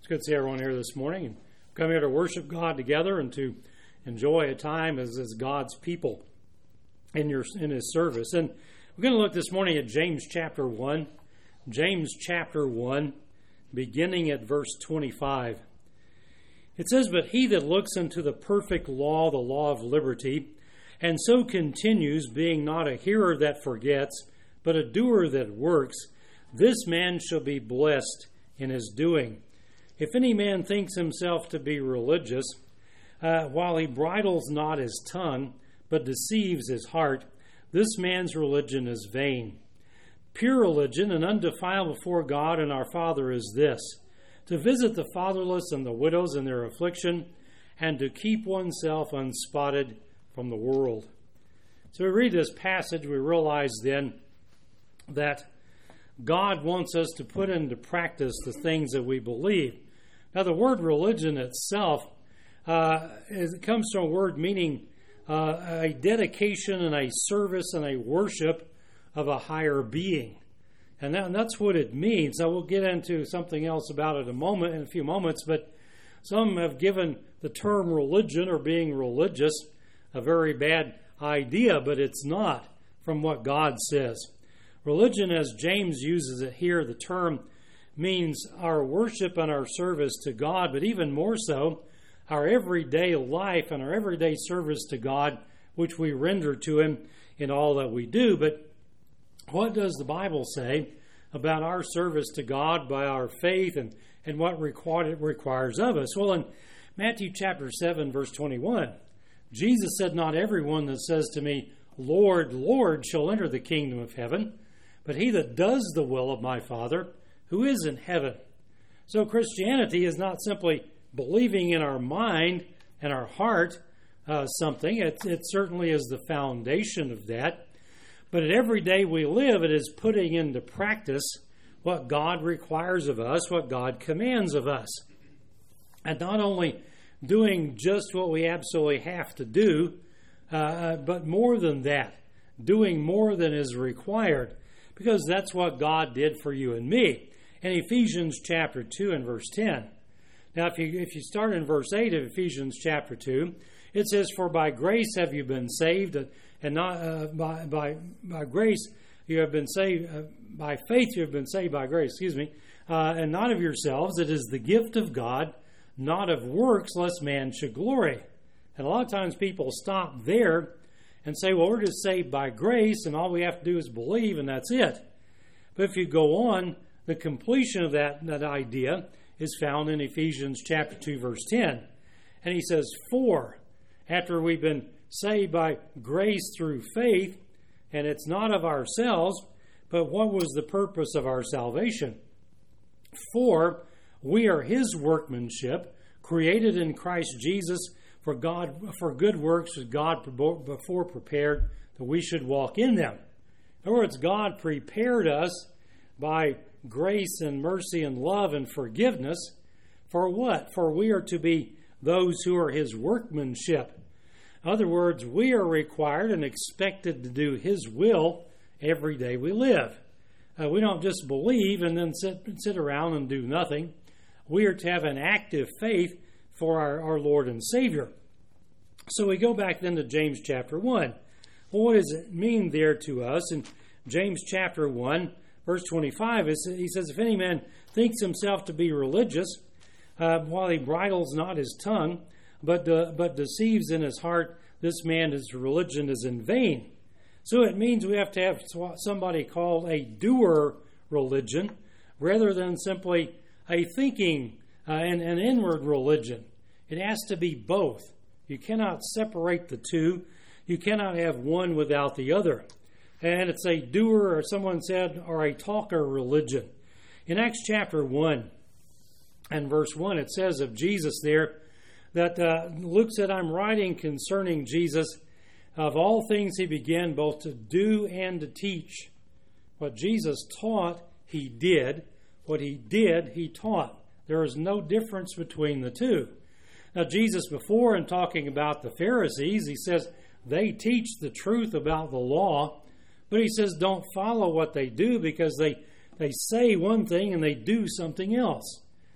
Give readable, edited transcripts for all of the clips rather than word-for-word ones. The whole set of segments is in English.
It's good to see everyone here this morning and come here to worship God together and to enjoy a time as God's people in His service. And we're going to look this morning at James chapter 1. James chapter 1, beginning at verse 25. It says, "But he that looks into the perfect law, the law of liberty, and so continues, being not a hearer that forgets, but a doer that works, this man shall be blessed in his doing. If any man thinks himself to be religious, while he bridles not his tongue, but deceives his heart, this man's religion is vain. Pure religion and undefiled before God and our Father is this, to visit the fatherless and the widows in their affliction, and to keep oneself unspotted from the world." So we read this passage, we realize then that God wants us to put into practice the things that we believe. Now, the word religion itself, it comes from a word meaning a dedication and a service and a worship of a higher being. And that's what it means. Now, we'll get into something else about it in a few moments, but some have given the term religion or being religious a very bad idea, but it's not from what God says. Religion, as James uses it here, the term means our worship and our service to God, but even more so, our everyday life and our everyday service to God, which we render to Him in all that we do. But what does the Bible say about our service to God by our faith and what it requires of us? Well, in Matthew chapter 7, verse 21, Jesus said, "Not everyone that says to me, 'Lord, Lord,' shall enter the kingdom of heaven, but he that does the will of my Father who is in heaven." So Christianity is not simply believing in our mind and our heart something. It certainly is the foundation of that. But every day we live, it is putting into practice what God requires of us, what God commands of us. And not only doing just what we absolutely have to do, but more than that, doing more than is required, because that's what God did for you and me. In Ephesians chapter 2 and verse 10. Now, if you start in verse 8 of Ephesians chapter 2, it says, "For by grace have you been saved, and not by grace you have been saved, by faith you have been saved by grace, and not of yourselves. It is the gift of God, not of works, lest man should glory." And a lot of times people stop there and say, well, we're just saved by grace, and all we have to do is believe, and that's it. But if you go on, the completion of that idea is found in Ephesians chapter 2, verse 10. And he says, "For, after we've been saved by grace through faith, and it's not of ourselves, but what was the purpose of our salvation? For we are His workmanship, created in Christ Jesus for good works that God before prepared that we should walk in them." In other words, God prepared us by grace and mercy and love and forgiveness for what? For we are to be those who are His workmanship. In other words, we are required and expected to do His will every day we live. We don't just believe and then sit around and do nothing. We are to have an active faith for our Lord and Savior. So we go back then to James chapter 1. Well, what does it mean there to us? In James chapter 1, verse 25, he says, "If any man thinks himself to be religious, while he bridles not his tongue, but deceives in his heart, this man's religion is in vain." So it means we have to have somebody called a doer religion, rather than simply a thinking and an inward religion. It has to be both. You cannot separate the two. You cannot have one without the other. And it's a doer, or someone said, or a talker religion. In Acts chapter 1 and verse 1, it says of Jesus there that Luke said, "I'm writing concerning Jesus. Of all things he began both to do and to teach." What Jesus taught, he did. What he did, he taught. There is no difference between the two. Now, Jesus, before in talking about the Pharisees, he says they teach the truth about the law, but he says don't follow what they do, because they say one thing and they do something else.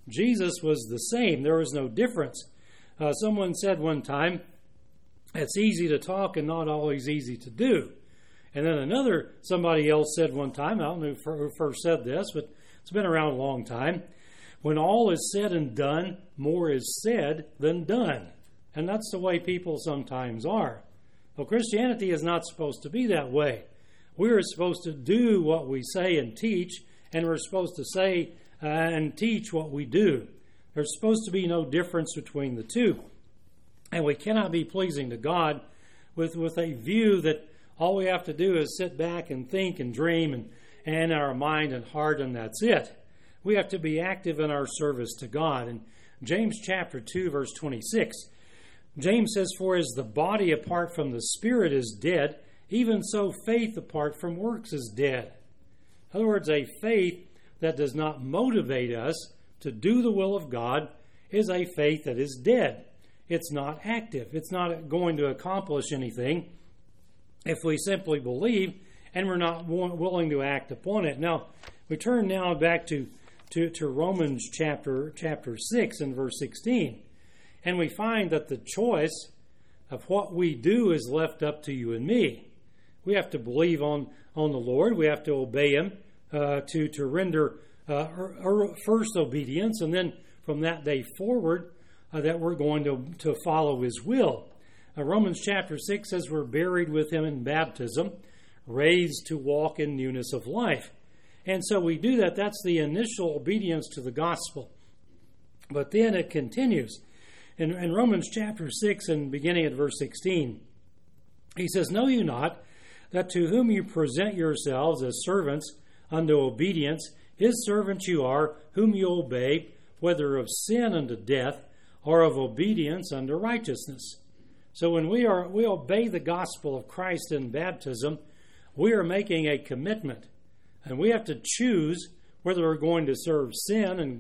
Jesus was the same. There was no difference. Someone said one time, it's easy to talk and not always easy to do. And then somebody else said one time, I don't know who first said this, but it's been around a long time, when all is said and done, more is said than done. And that's the way people sometimes are. Well, Christianity is not supposed to be that way. We are supposed to do what we say and teach, and we're supposed to say and teach what we do. There's supposed to be no difference between the two. And we cannot be pleasing to God with a view that all we have to do is sit back and think and dream and our mind and heart, and that's it. We have to be active in our service to God. In James chapter 2, verse 26, James says, "For as the body apart from the spirit is dead, even so faith apart from works is dead." In other words, a faith that does not motivate us to do the will of God is a faith that is dead. It's not active. It's not going to accomplish anything if we simply believe and we're not willing to act upon it. Now, we turn now back to Romans chapter 6 and verse 16. And we find that the choice of what we do is left up to you and me. We have to believe on the Lord. We have to obey Him to render first obedience, and then from that day forward that we're going to follow His will. Romans chapter 6 says we're buried with Him in baptism, raised to walk in newness of life. And so we do that. That's the initial obedience to the gospel. But then it continues. In Romans chapter 6 and beginning at verse 16, he says, "Know you not that to whom you present yourselves as servants unto obedience, His servants you are, whom you obey, whether of sin unto death, or of obedience unto righteousness." So when we obey the gospel of Christ in baptism, we are making a commitment. And we have to choose whether we're going to serve sin and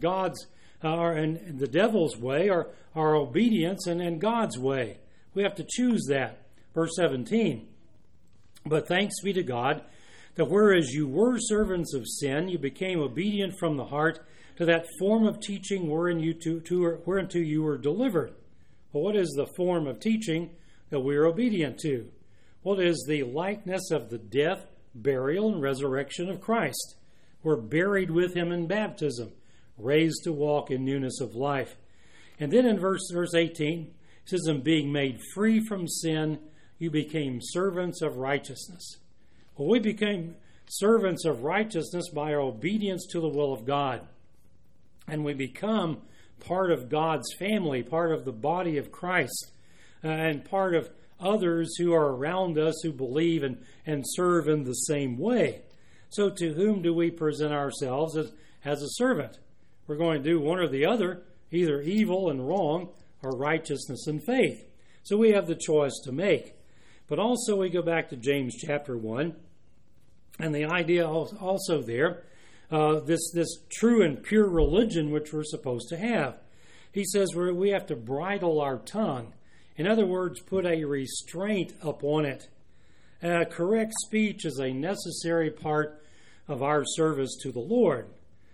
and the devil's way, or our obedience and God's way. We have to choose that. Verse 17, "But thanks be to God, that whereas you were servants of sin, you became obedient from the heart to that form of teaching whereunto you were delivered." Well, what is the form of teaching that we are obedient to? Well, it is the likeness of the death, burial, and resurrection of Christ. We're buried with Him in baptism, raised to walk in newness of life. And then in verse 18, it says, "And being made free from sin, you became servants of righteousness." Well, we became servants of righteousness by our obedience to the will of God. And we become part of God's family, part of the body of Christ, and part of others who are around us who believe and serve in the same way. So to whom do we present ourselves as a servant? We're going to do one or the other, either evil and wrong or righteousness and faith. So we have the choice to make. But also we go back to James chapter 1, and the idea also there, this true and pure religion which we're supposed to have. He says we have to bridle our tongue. In other words, put a restraint upon it. Correct speech is a necessary part of our service to the Lord.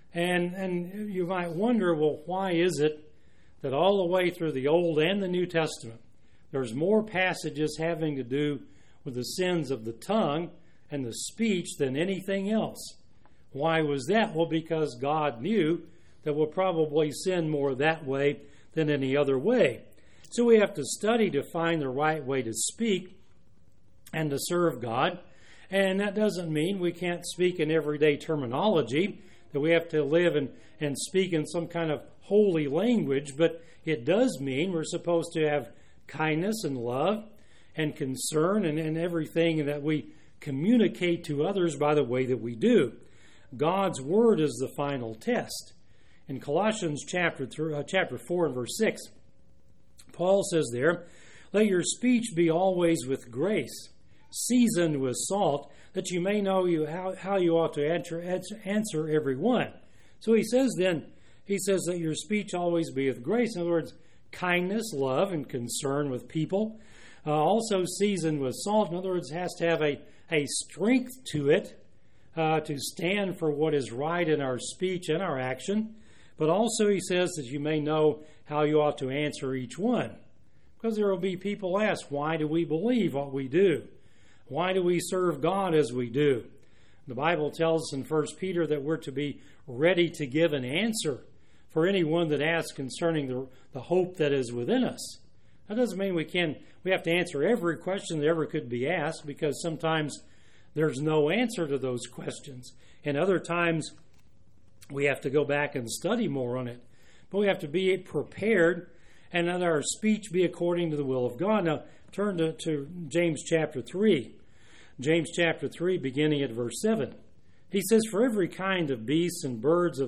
And you might wonder, well, why is it that all the way through the Old and the New Testament, there's more passages having to do with the sins of the tongue and the speech than anything else? Why was that? Well, because God knew that we'll probably sin more that way than any other way. So we have to study to find the right way to speak and to serve God. And that doesn't mean we can't speak in everyday terminology, that we have to live and speak in some kind of holy language, but it does mean we're supposed to have kindness and love and concern and everything that we communicate to others by the way that we do. God's Word is the final test. In Colossians chapter 4 and verse 6, Paul says there, "Let your speech be always with grace, seasoned with salt, that you may know how you ought to answer every one." So he says that your speech always be with grace. In other words, kindness, love, and concern with people. Also seasoned with salt. In other words, it has to have a strength to it to stand for what is right in our speech and our action. but also he says that you may know how you ought to answer each one. Because there will be people ask, why do we believe what we do? Why do we serve God as we do? The Bible tells us in 1 Peter that we're to be ready to give an answer for anyone that asks concerning the hope that is within us. That doesn't mean we have to answer every question that ever could be asked, because sometimes there's no answer to those questions. And other times we have to go back and study more on it. But we have to be prepared and let our speech be according to the will of God. Now, turn to James chapter 3. James chapter 3, beginning at verse 7. He says, "For every kind of beasts and birds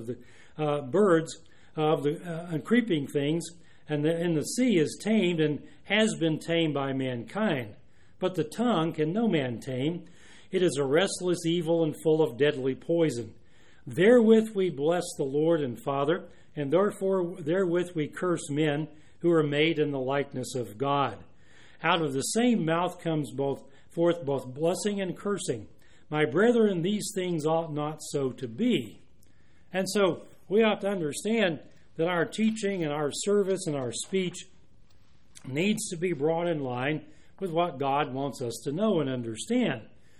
and creeping things and in the sea is tamed and has been tamed by mankind. But the tongue can no man tame. It is a restless evil and full of deadly poison. Therewith we bless the Lord and Father, and therefore therewith we curse men who are made in the likeness of God. Out of the same mouth comes forth both blessing and cursing. My brethren, these things ought not so to be." And so we have to understand that our teaching and our service and our speech needs to be brought in line with what God wants us to know and understand.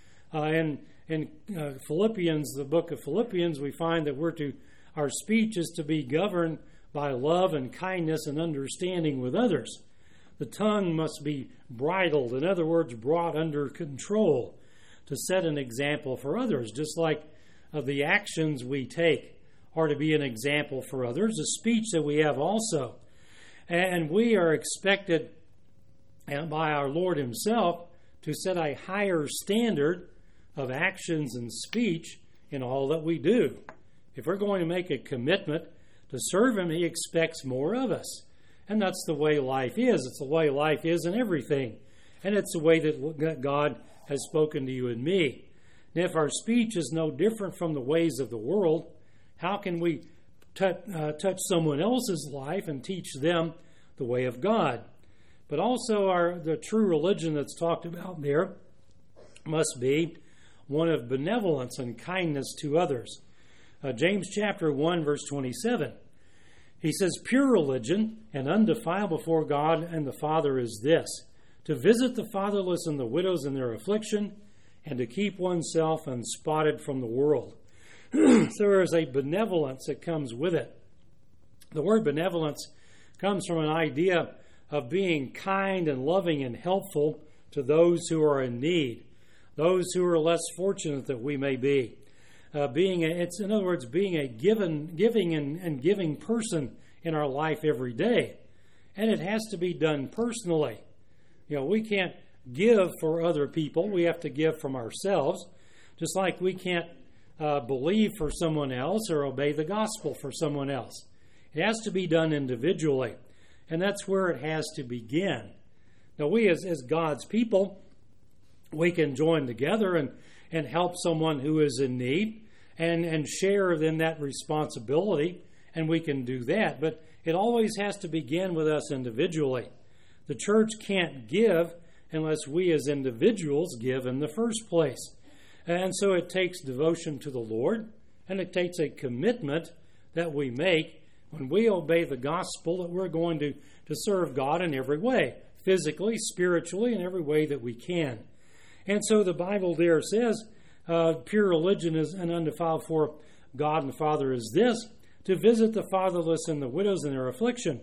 In Philippians, the book of Philippians, we find that our speech is to be governed by love and kindness and understanding with others. The tongue must be bridled, in other words, brought under control to set an example for others, just like the actions we take are to be an example for others, the speech that we have also. And we are expected by our Lord himself to set a higher standard of actions and speech in all that we do. If we're going to make a commitment to serve him, he expects more of us. And that's the way life is. It's the way life is in everything. And it's the way that God has spoken to you and me. And if our speech is no different from the ways of the world, how can we touch someone else's life and teach them the way of God? But also the true religion that's talked about there must be one of benevolence and kindness to others. James chapter 1, verse 27. He says, "Pure religion and undefiled before God and the Father is this, to visit the fatherless and the widows in their affliction, and to keep oneself unspotted from the world." So there is a benevolence that comes with it. The word benevolence comes from an idea of being kind and loving and helpful to those who are in need, those who are less fortunate that we may be. It's in other words, being a giving and giving person in our life every day. And it has to be done personally. We can't give for other people. We have to give from ourselves. Just like we can't believe for someone else or obey the gospel for someone else. It has to be done individually. And that's where it has to begin. Now, we as God's people, we can join together and help someone who is in need and share in that responsibility, and we can do that. But it always has to begin with us individually. The church can't give unless we as individuals give in the first place. And so it takes devotion to the Lord, and it takes a commitment that we make when we obey the gospel that we're going to serve God in every way, physically, spiritually, in every way that we can. And so the Bible there says, pure religion is and undefiled for God and the Father is this, to visit the fatherless and the widows in their affliction.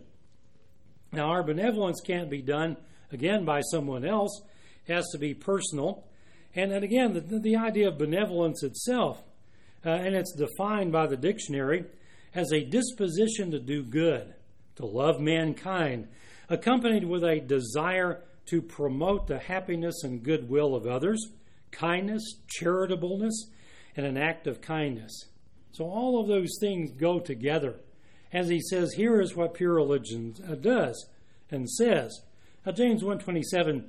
Now, our benevolence can't be done, again, by someone else. It has to be personal. And then again, the idea of benevolence itself, and it's defined by the dictionary as a disposition to do good, to love mankind, accompanied with a desire to promote the happiness and goodwill of others, kindness, charitableness, and an act of kindness. So all of those things go together. As he says, here is what pure religion does and says. Now, James 1:27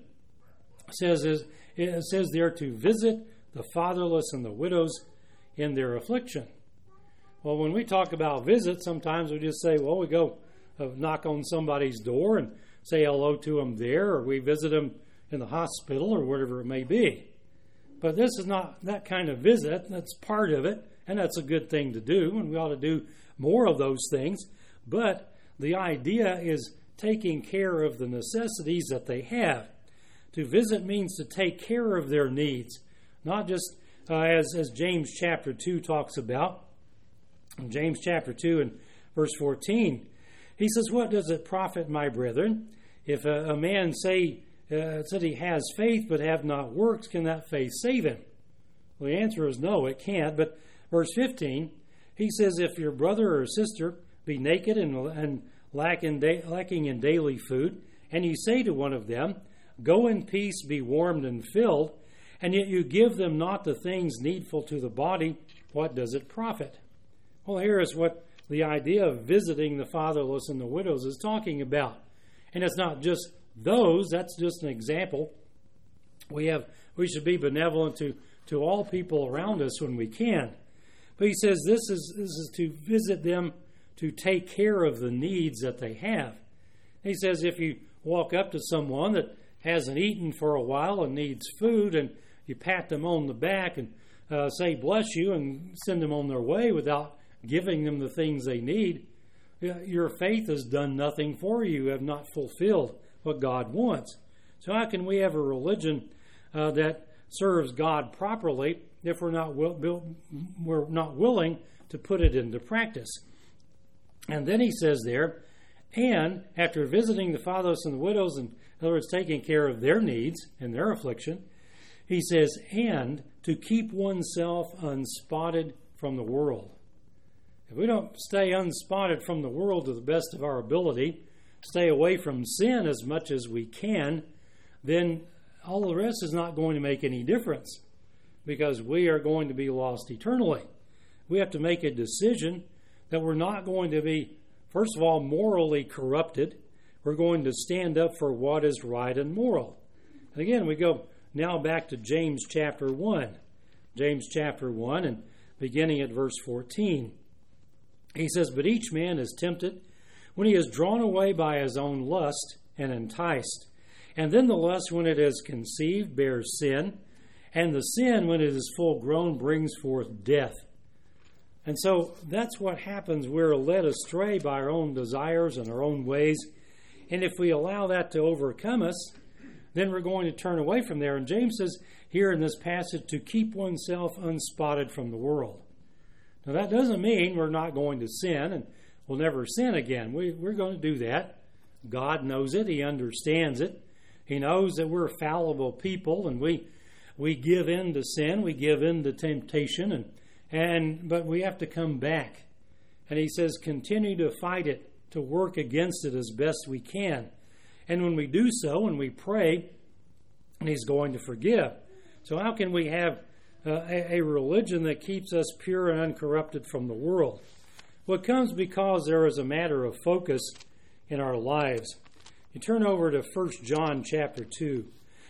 it says there to visit the fatherless and the widows in their affliction. Well, when we talk about visit, sometimes we just say, well, we go knock on somebody's door and say hello to them there, or we visit them in the hospital or whatever it may be. But this is not that kind of visit. That's part of it, And that's a good thing to do, and we ought to do more of those things. But the idea is taking care of the necessities that they have. To visit means to take care of their needs, not just as James chapter 2 talks about. In James chapter 2 and verse 14, he says, "What does it profit, my brethren, if a man said he has faith but have not works, can that faith save him?" Well, the answer is no, it can't. But verse 15, he says, "If your brother or sister be naked and lacking in daily food, and you say to one of them, 'Go in peace, be warmed and filled,' and yet you give them not the things needful to the body, what does it profit?" Well, here is what the idea of visiting the fatherless and the widows is talking about. And it's not just those, that's just an example. We should be benevolent to all people around us when we can. But he says this is to visit them, to take care of the needs that they have. He says if you walk up to someone that hasn't eaten for a while and needs food, and you pat them on the back and say bless you and send them on their way without giving them the things they need, your faith has done nothing for you. You have not fulfilled what God wants. So how can we have a religion that serves God properly if we're not willing to put it into practice? And then he says there, and after visiting the fatherless and the widows, and in other words, taking care of their needs and their affliction, he says, and to keep oneself unspotted from the world. If we don't stay unspotted from the world to the best of our ability, stay away from sin as much as we can, then all the rest is not going to make any difference, because we are going to be lost eternally. We have to make a decision that we're not going to be, first of all, morally corrupted. We're going to stand up for what is right and moral. And again, we go now back to James chapter 1. James chapter 1 and beginning at verse 14. He says, "But each man is tempted when he is drawn away by his own lust and enticed. And then the lust, when it is conceived, bears sin. And the sin, when it is full grown, brings forth death." And so that's what happens. We're led astray by our own desires and our own ways. And if we allow that to overcome us, then we're going to turn away from there. And James says here in this passage to keep oneself unspotted from the world. Now that doesn't mean we're not going to sin and we'll never sin again. We're going to do that. God knows it. He understands it. He knows that we're fallible people, and we give in to sin. We give in to temptation, but we have to come back. And he says continue to fight it, to work against it as best we can. And when we do so, when we pray, he's going to forgive. So how can we have a religion that keeps us pure and uncorrupted from the world? Well, it comes because there is a matter of focus in our lives. You turn over to 1 John chapter 2.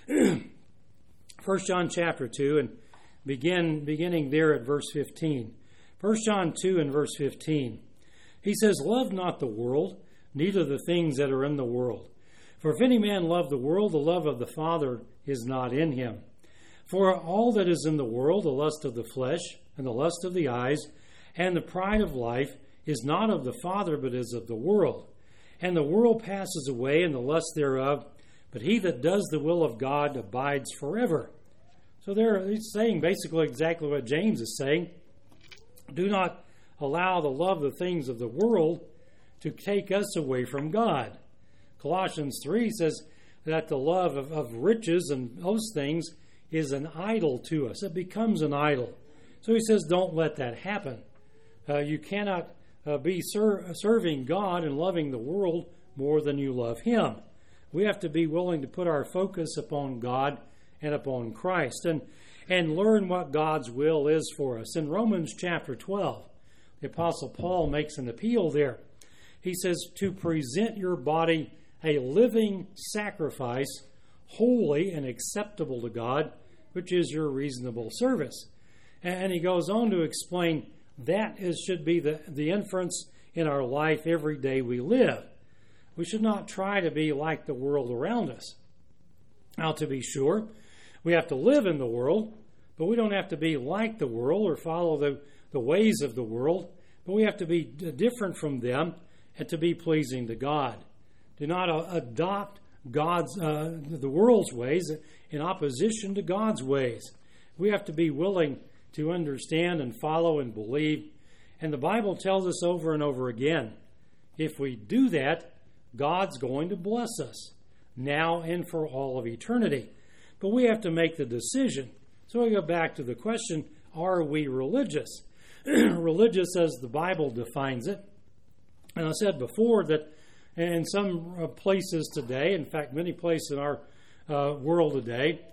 1 John chapter 2 and beginning there at verse 15. 1 John 2 and verse 15. He says, "Love not the world, neither the things that are in the world. For if any man love the world, the love of the Father is not in him. For all that is in the world, the lust of the flesh, and the lust of the eyes, and the pride of life, is not of the Father, but is of the world. And the world passes away, and the lust thereof, but he that does the will of God abides forever." So there he's saying basically exactly what James is saying. Do not allow the love of the things of the world to take us away from God. Colossians 3 says that the love of riches and those things is an idol to us. It becomes an idol. So he says don't let that happen. You cannot be serving God and loving the world more than you love Him. We have to be willing to put our focus upon God and upon Christ and learn what God's will is for us. In Romans chapter 12, the Apostle Paul makes an appeal there. He says to present your body a living sacrifice, holy and acceptable to God, which is your reasonable service. And he goes on to explain that should be the inference in our life every day we live. We should not try to be like the world around us. Now, to be sure, we have to live in the world, but we don't have to be like the world or follow the ways of the world, but we have to be different from them and to be pleasing to God. Do not adopt the world's ways in opposition to God's ways. We have to be willing to understand and follow and believe. And the Bible tells us over and over again, if we do that, God's going to bless us now and for all of eternity. But we have to make the decision. So we go back to the question, are we religious? Religious as the Bible defines it. And I said before that in some places today, in fact, many places in our world today,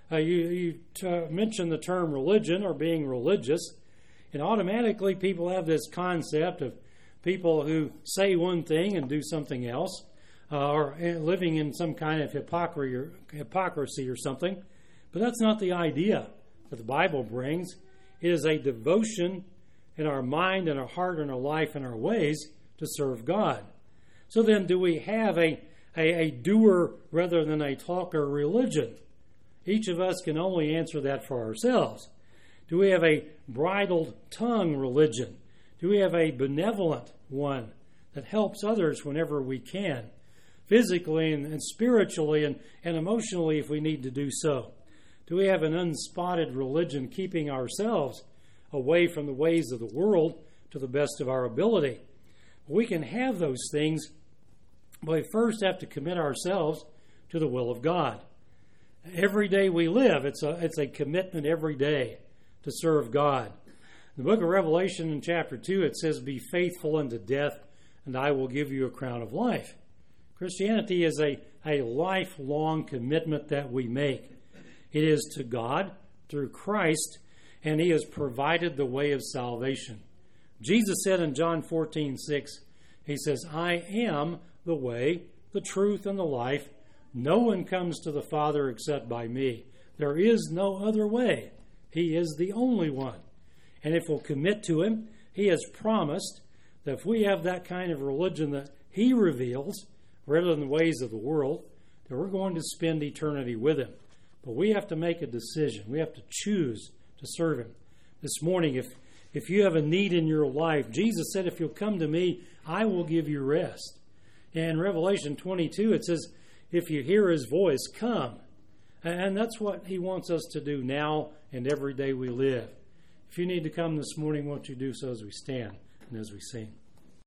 you mention the term religion or being religious, and automatically people have this concept of people who say one thing and do something else, or living in some kind of hypocrisy or something. But that's not the idea that the Bible brings. It is a devotion in our mind and our heart and our life and our ways to serve God. So then, do we have a doer rather than a talker religion? Each of us can only answer that for ourselves. Do we have a bridled tongue religion? Do we have a benevolent one that helps others whenever we can, physically and spiritually and emotionally if we need to do so? Do we have an unspotted religion, keeping ourselves away from the ways of the world to the best of our ability? We can have those things, but we first have to commit ourselves to the will of God. Every day we live, it's a commitment every day to serve God. In the book of Revelation in chapter 2, it says, "Be faithful unto death, and I will give you a crown of life." Christianity is a lifelong commitment that we make. It is to God through Christ, and He has provided the way of salvation. Jesus said in John 14:6, He says, "I am the way, the truth, and the life. No one comes to the Father except by me." There is no other way. He is the only one. And if we'll commit to Him, He has promised that if we have that kind of religion that He reveals, rather than the ways of the world, that we're going to spend eternity with Him. But we have to make a decision. We have to choose to serve Him. This morning, if you have a need in your life, Jesus said, "If you'll come to me, I will give you rest." And in Revelation 22, it says, "If you hear His voice, come." And that's what He wants us to do now and every day we live. If you need to come this morning, won't you do so as we stand and as we sing?